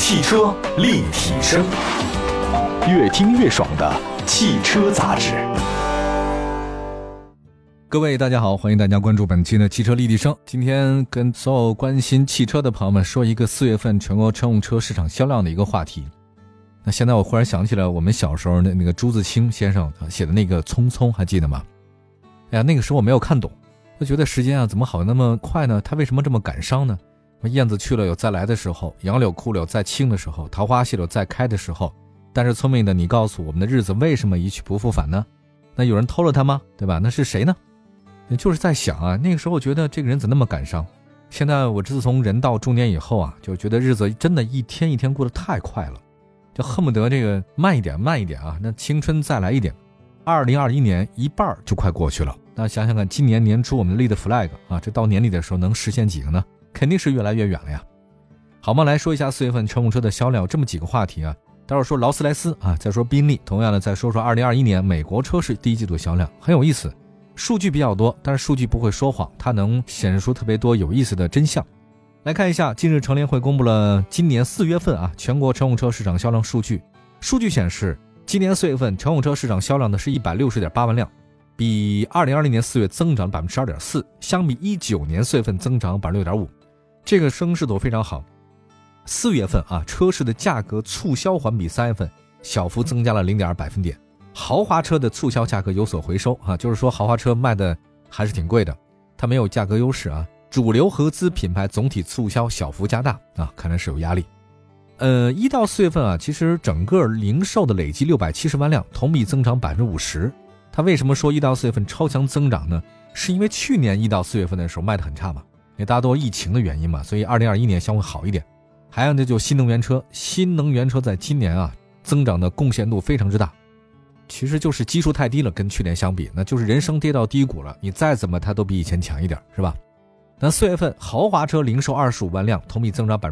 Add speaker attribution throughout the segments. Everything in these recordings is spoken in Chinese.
Speaker 1: 汽车立体声，越听越爽的汽车杂志。
Speaker 2: 各位大家好，欢迎大家关注本期的汽车立体声。今天跟所有关心汽车的朋友们说一个4月份全国乘用车市场销量的一个话题。那现在我忽然想起了我们小时候的那个朱自清先生写的那个匆匆，还记得吗？哎呀，那个时候我没有看懂，我觉得时间啊怎么好那么快呢？他为什么这么感伤呢？燕子去了有再来的时候，杨柳枯了有再青的时候，桃花谢了有再开的时候。但是聪明的你告诉我们的日子为什么一去不复返呢？那有人偷了它吗？对吧？那是谁呢？就是在想啊，那个时候我觉得这个人怎么那么感伤。现在我自从人到中年以后啊，就觉得日子真的一天一天过得太快了，就恨不得这个慢一点啊，那青春再来一点。2021年一半就快过去了，那想想看今年年初我们立的 flag 啊，这到年底的时候能实现几个呢？肯定是越来越远了呀。好吗？来说一下4月份乘用车的销量，这么几个话题啊。待会儿说劳斯莱斯啊，再说宾利，同样的再说说2021年美国车市第一季度销量，很有意思。数据比较多，但是数据不会说谎，它能显示出特别多有意思的真相。来看一下，近日乘联会公布了今年4月份啊全国乘用车市场销量数据。数据显示，今年4月份乘用车市场销量的是 160.8 万辆，比2020年4月增长 12.4%， 相比19年4月份增长 6.5%。这个升势都非常好。4月份啊，车市的价格促销环比3月份小幅增加了 0.2 百分点。豪华车的促销价格有所回收啊，就是说豪华车卖的还是挺贵的，它没有价格优势啊。主流合资品牌总体促销小幅加大啊，看来是有压力。1到4月份啊，其实整个零售的累计670万辆，同比增长 50%。它为什么说1到4月份超强增长呢？是因为去年1到4月份的时候卖得很差嘛，因为大家都疫情的原因嘛，所以2021年相对好一点。还有呢，就新能源车，新能源车在今年啊增长的贡献度非常之大。其实就是基数太低了，跟去年相比，那就是人生跌到低谷了，你再怎么它都比以前强一点，是吧？那4月份豪华车零售25万辆，同比增长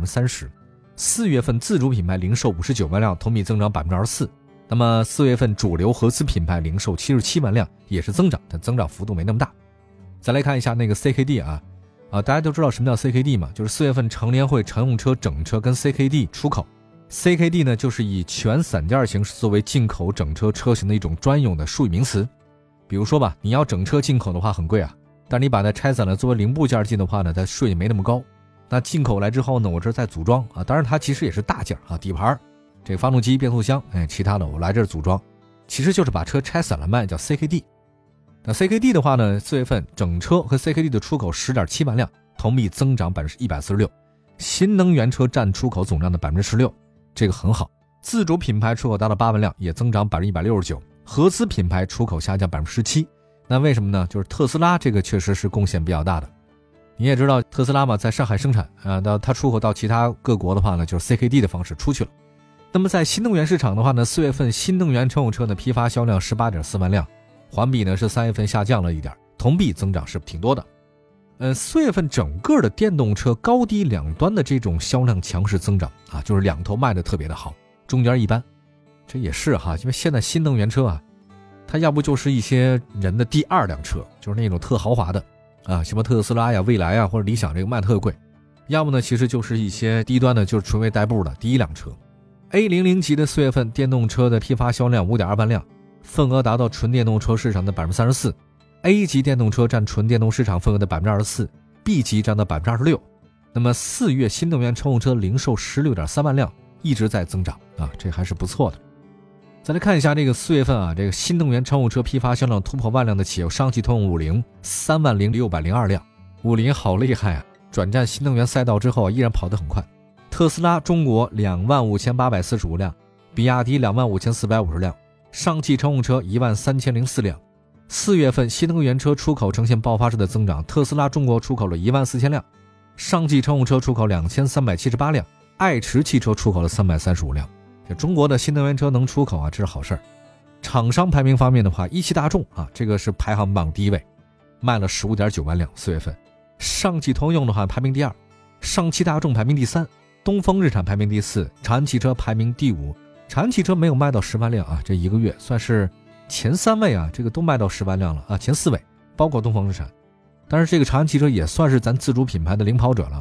Speaker 2: 30%。4月份自主品牌零售59万辆，同比增长 24%。那么4月份主流合资品牌零售77万辆，也是增长，但增长幅度没那么大。再来看一下那个 CKD 啊，大家都知道什么叫 CKD 嘛，就是4月份乘联会乘用车整车跟 CKD 出口。CKD 呢，就是以全散件形式作为进口整车车型的一种专用的术语名词。比如说吧，你要整车进口的话很贵啊，但你把它拆散了作为零部件进的话呢，它税也没那么高。那进口来之后呢，我这再组装啊，当然它其实也是大件啊，底盘、这个发动机、变速箱，其他的我来这儿组装，其实就是把车拆散了卖，叫 CKD。那 CKD 的话呢，4月份整车和 CKD 的出口 10.7 万辆，同比增长 146%， 新能源车占出口总量的 16%， 这个很好。自主品牌出口达到8万辆，也增长 169%， 合资品牌出口下降 17%。 那为什么呢？就是特斯拉这个确实是贡献比较大的。你也知道特斯拉嘛，在上海生产啊，到它出口到其他各国的话呢，就是 CKD 的方式出去了。那么在新能源市场的话呢，4月份新能源乘用车的批发销量 18.4 万辆，环比呢是3月份下降了一点，同比增长是挺多的。4月份整个的电动车高低两端的这种销量强势增长啊，就是两头卖的特别的好，中间一般。这也是哈，因为现在新能源车啊，它要不就是一些人的第二辆车，就是那种特豪华的啊，什么特斯拉呀、蔚来呀或者理想，这个卖特贵。要么呢，其实就是一些低端的，就是纯为代步的第一辆车。A00 级的4月份电动车的批发销量 5.2 万辆，份额达到纯电动车市场的 34%。A 级电动车占纯电动市场份额的 24%， B 级占到 26%。 那么4月新能源乘用车零售 16.3 万辆，一直在增长啊，这还是不错的。再来看一下这个4月份啊，这个新能源乘用车批发销量突破万辆的企业有上汽通用50 30,602辆。50好厉害啊，转战新能源赛道之后依然跑得很快。特斯拉中国 25,845 辆，比亚迪 25,450 辆，上汽乘用车 13,004 辆。4月份新能源车出口呈现爆发式的增长，特斯拉中国出口了14000辆，上汽乘用车出口2378辆，爱驰汽车出口了335辆。这中国的新能源车能出口啊，这是好事儿。厂商排名方面的话，一汽大众啊，这个是排行榜第一位，卖了 15.9 万辆。4月份上汽通用的话排名第二，上汽大众排名第三，东风日产排名第四，长安汽车排名第五。长安汽车没有卖到10万辆啊，这一个月算是前3位啊，这个都卖到10万辆了啊，前4位包括东风日产。但是这个长安汽车也算是咱自主品牌的领跑者了。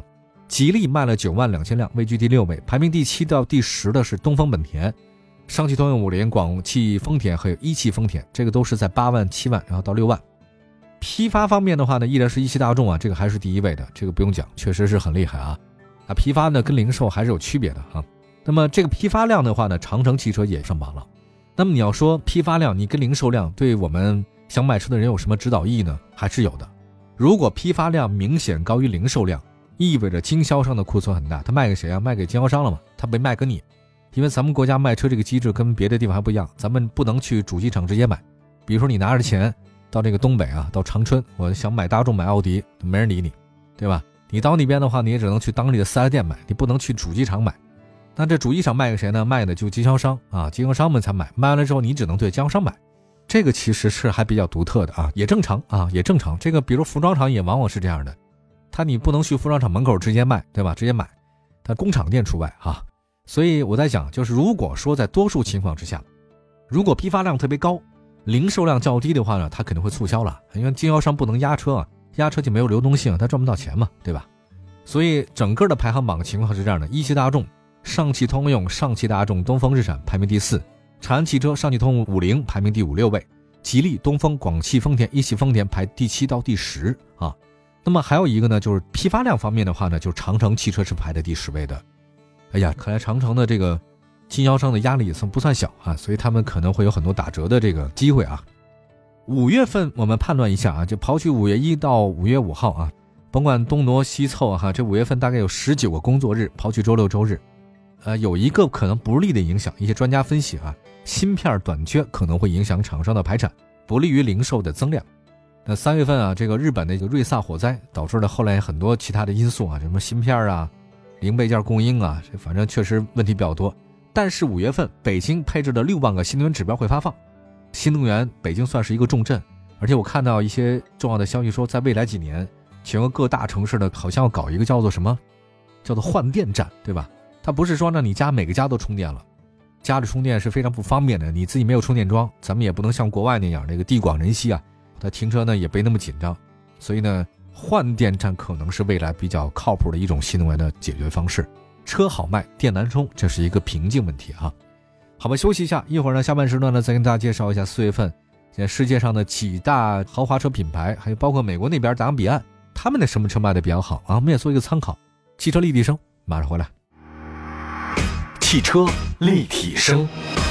Speaker 2: 吉利卖了9万2千辆，位居第6位，排名第7到第10的是东风本田、上汽通用50、广汽丰田还有一汽丰田，这个都是在8万、7万然后到6万。批发方面的话呢，依然是一汽大众啊，这个还是第1位的，这个不用讲，确实是很厉害啊。批发呢跟零售还是有区别的啊。那么这个批发量的话呢，长城汽车也上榜了。那么你要说批发量你跟零售量对我们想买车的人有什么指导意义呢？还是有的。如果批发量明显高于零售量，意味着经销商的库存很大，他卖给谁啊？卖给经销商了嘛，他没卖给你。因为咱们国家卖车这个机制跟别的地方还不一样，咱们不能去主机厂直接买。比如说你拿着钱到这个东北啊，到长春，我想买大众买奥迪，没人理你，对吧？你到那边的话，你也只能去当地的4S店买，你不能去主机厂买。那这主机厂卖给谁呢？卖的就经销商啊，经销商们才买，卖完了之后你只能对经销商买。这个其实是还比较独特的啊，也正常啊，也正常。这个比如服装厂也往往是这样的，你不能去服装厂门口直接卖，对吧？直接买，它工厂店除外啊。所以我在讲，就是如果说在多数情况之下，如果批发量特别高，零售量较低的话呢，它肯定会促销了，因为经销商不能压车啊，压车就没有流动性，他赚不到钱嘛，对吧？所以整个的排行榜情况是这样的：一汽大众、上汽通用、上汽大众、东风日产排名第4，长安汽车、上汽通用50排名第5、6位，吉利、东风、广汽丰田、一汽丰田排第7到第10啊。那么还有一个呢，就是批发量方面的话呢，就是长城汽车是排在第10位的。哎呀，看来长城的这个经销商的压力也算不算小啊，所以他们可能会有很多打折的这个机会啊。5月份我们判断一下啊，就刨去5月1到5月5号啊，甭管东挪西凑哈，这5月份大概有19个工作日，刨去周六周日，有一个可能不利的影响，一些专家分析啊，芯片短缺可能会影响厂商的排产，不利于零售的增量。那3月份啊，这个日本的瑞萨火灾导致了后来很多其他的因素啊，什么芯片啊、零配件供应啊，这反正确实问题比较多。但是5月份北京配置的6万个新能源指标会发放，新能源北京算是一个重镇，而且我看到一些重要的消息说，在未来几年，全国各大城市呢好像要搞一个叫做什么，叫做换电站，对吧？它不是说让你家每个家都充电了，家里充电是非常不方便的，你自己没有充电桩，咱们也不能像国外那样那个地广人稀啊，它停车呢也没那么紧张，所以呢，换电站可能是未来比较靠谱的一种新能源的解决方式。车好卖，电难充，这是一个瓶颈问题啊。好吧，休息一下，一会儿呢下半时段呢再跟大家介绍一下4月份现在世界上的几大豪华车品牌，还有包括美国那边达比亚，他们的什么车卖的比较好啊？我们也做一个参考。汽车立体声，马上回来。
Speaker 1: 汽车立体声，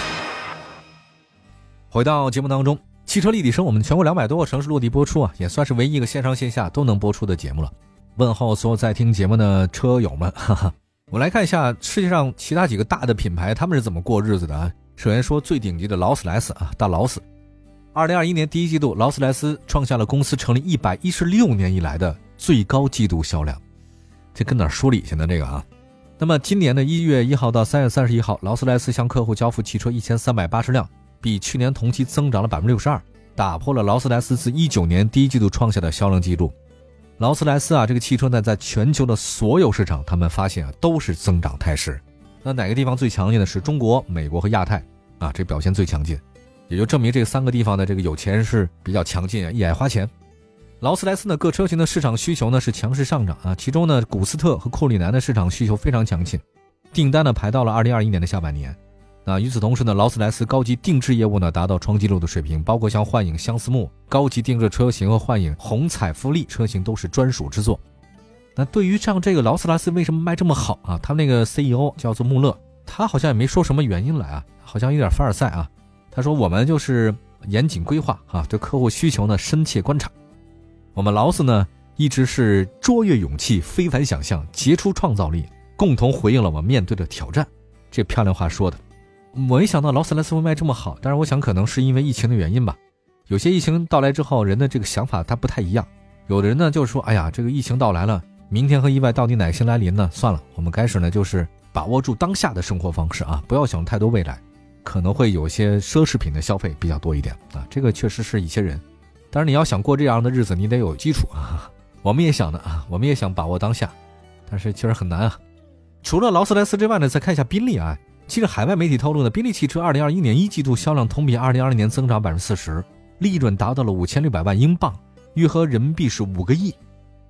Speaker 2: 回到节目当中，汽车立体声我们全国200多个城市落地播出啊，也算是唯一一个线上线下都能播出的节目了。问候所有在听节目的车友们，哈哈。我来看一下世界上其他几个大的品牌他们是怎么过日子的啊。首先说最顶级的劳斯莱斯啊，大劳斯。2021年第一季度，劳斯莱斯创下了公司成立116年以来的最高季度销量。这跟哪儿说理去呢这个啊？那么今年的1月1号到3月31号，劳斯莱斯向客户交付汽车1380辆，比去年同期增长了 62%， 打破了劳斯莱斯自19年第一季度创下的销量记录。劳斯莱斯啊，这个汽车呢，在全球的所有市场，他们发现啊，都是增长态势。那哪个地方最强劲的是中国、美国和亚太啊？这表现最强劲，也就证明这3个地方的这个有钱人是比较强劲啊，一爱花钱。劳斯莱斯呢，各车型的市场需求呢是强势上涨啊，其中呢，古斯特和库里南的市场需求非常强劲，订单呢排到了2021年的下半年。那与此同时呢，劳斯莱斯高级定制业务呢达到创纪录的水平，包括像幻影相思木高级定制车型和幻影红彩富丽车型都是专属之作。那对于像这个劳斯莱斯为什么卖这么好啊？他那个 CEO 叫做穆勒，他好像也没说什么原因来啊，好像有点凡尔赛啊。他说我们就是严谨规划啊，对客户需求呢深切观察。我们劳斯呢一直是卓越勇气、非凡想象、杰出创造力，共同回应了我们面对的挑战。这漂亮话说的。我没想到劳斯莱斯会卖这么好，但是我想可能是因为疫情的原因吧。有些疫情到来之后，人的这个想法它不太一样。有的人呢就是说，哎呀，这个疫情到来了，明天和意外到底哪个先来临呢？算了，我们开始呢就是把握住当下的生活方式啊，不要想太多未来，可能会有些奢侈品的消费比较多一点啊。这个确实是一些人，但是你要想过这样的日子，你得有基础啊。我们也想的啊，我们也想把握当下，但是确实很难啊。除了劳斯莱斯之外呢，再看一下宾利啊。其实海外媒体透露呢，宾利汽车2021年一季度销量同比2020年增长 40%， 利润达到了5600万英镑，约合人民币是5个亿。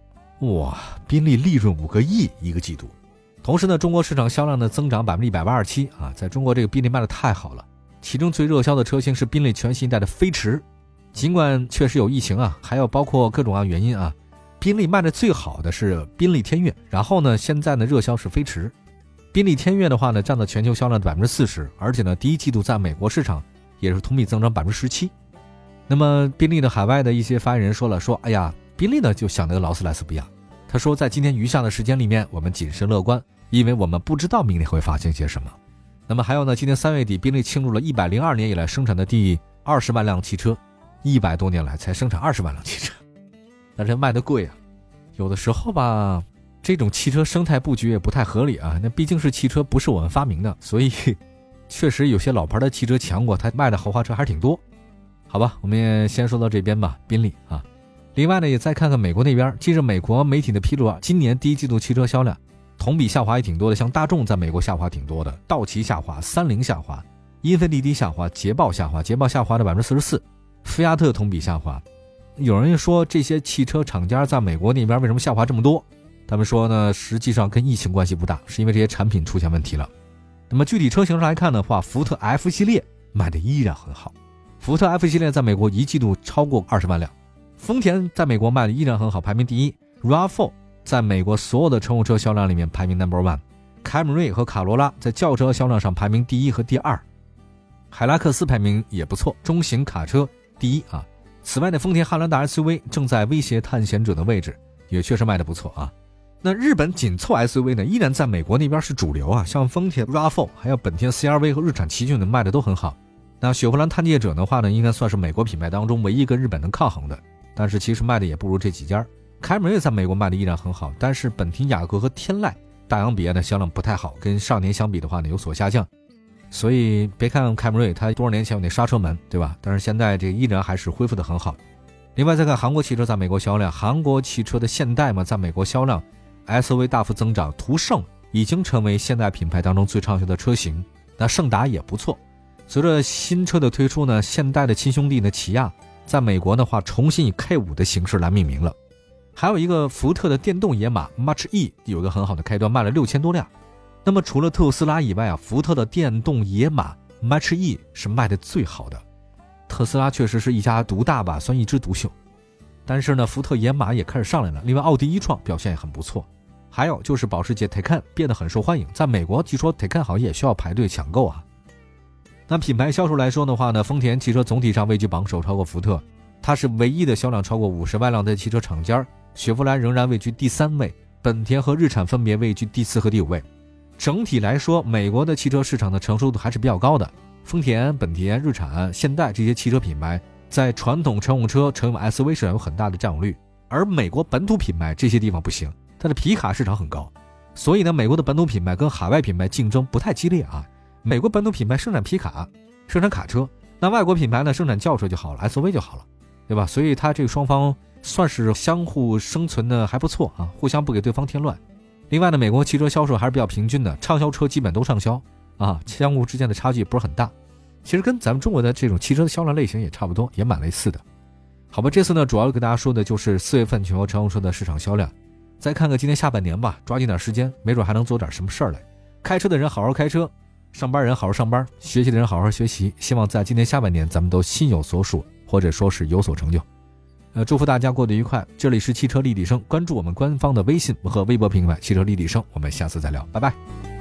Speaker 2: 哇，宾利利润5个亿一个季度。同时呢，中国市场销量的增长187%啊，在中国这个宾利卖的太好了。其中最热销的车型是宾利全新一代的飞驰，尽管确实有疫情啊，还有包括各种原因啊，宾利卖的最好的是宾利天越，然后呢，现在呢热销是飞驰。宾利天越的话呢，占到全球销量的40%，而且呢，第一季度在美国市场也是同比增长17%。那么宾利的海外的一些发言人说，哎呀，宾利呢就想那个劳斯莱斯不一样。他说，在今天余下的时间里面，我们谨慎乐观，因为我们不知道明年会发生些什么。那么还有呢，今年3月底，宾利庆祝了102年以来生产的第20万辆汽车，100多年来才生产20万辆汽车，但是卖的贵啊。有的时候吧，这种汽车生态布局也不太合理啊。那毕竟是汽车，不是我们发明的，所以确实有些老牌的汽车强过它卖的豪华车还是挺多。好吧，我们也先说到这边吧，宾利啊。另外呢，也再看看美国那边，记着美国媒体的披露啊，今年第一季度汽车销量同比下滑也挺多的，像大众在美国下滑挺多的，道奇下滑，三菱下滑，英菲尼迪下滑，捷豹下滑的44%，菲亚特同比下滑。有人说这些汽车厂家在美国那边为什么下滑这么多？他们说呢，实际上跟疫情关系不大，是因为这些产品出现问题了。那么具体车型上来看的话，福特 F 系列卖的依然很好，福特 F 系列在美国一季度超过20万辆，丰田在美国卖的依然很好，排名第一， RAV4 在美国所有的乘用车销量里面排名 No.1， 凯美瑞和卡罗拉在轿车销量上排名第一和第二，海拉克斯排名也不错，中型卡车第一啊。此外呢，丰田汉兰达 SUV 正在威胁探险者的位置，也确实卖得不错啊。那日本紧凑 SUV 呢，依然在美国那边是主流啊，像丰田 RAV4 还有本田 CR-V 和日产奇骏的卖的都很好。那雪佛兰探界者的话呢，应该算是美国品牌当中唯一跟日本能抗衡的，但是其实卖的也不如这几家。凯美瑞在美国卖的依然很好，但是本田雅阁和天籁、大洋别的销量不太好，跟上年相比的话呢有所下降。所以别看凯美瑞它多少年前有那刹车门，对吧？但是现在这依然还是恢复的很好。另外再看韩国汽车在美国销量，韩国汽车的现代嘛，在美国销量 SUV 大幅增长，途胜已经成为现代品牌当中最畅销的车型。那胜达也不错。随着新车的推出呢，现代的亲兄弟呢起亚在美国的话重新以 K5 的形式来命名了。还有一个福特的电动野马 Mach E 有一个很好的开端，卖了6000多辆。那么除了特斯拉以外啊，福特的电动野马 Mach E 是卖的最好的。特斯拉确实是一家独大吧，算一枝独秀。但是呢，福特野马也开始上来了。另外奥迪e-tron表现也很不错。还有就是保时捷 Taycan 变得很受欢迎，在美国据说 Taycan 好像也需要排队抢购啊。那品牌销售来说的话呢，丰田汽车总体上位居榜首，超过福特，它是唯一的销量超过50万辆的汽车厂家。雪佛兰仍然位居第3位，本田和日产分别位居第4和第5位。整体来说，美国的汽车市场的成熟度还是比较高的。丰田、本田、日产、现代这些汽车品牌在传统乘用车、乘用 SUV 市场有很大的占有率，而美国本土品牌这些地方不行，它的皮卡市场很高，所以呢，美国的本土品牌跟海外品牌竞争不太激烈啊。美国本土品牌生产皮卡、生产卡车，那外国品牌呢生产轿车就好了， SUV 就好了，对吧？所以它这个双方算是相互生存的还不错啊，互相不给对方添乱。另外呢，美国汽车销售还是比较平均的，畅销车基本都畅销啊，相互之间的差距不是很大。其实跟咱们中国的这种汽车的销量类型也差不多，也蛮类似的。好吧，这次呢主要跟大家说的就是4月份全国乘用车的市场销量。再看看今年下半年吧，抓紧点时间，没准还能做点什么事儿来。开车的人好好开车，上班人好好上班，学习的人好好学习。希望在今年下半年咱们都心有所属，或者说是有所成就。祝福大家过得愉快。这里是汽车立体声，关注我们官方的微信和微博平台汽车立体声，我们下次再聊，拜拜。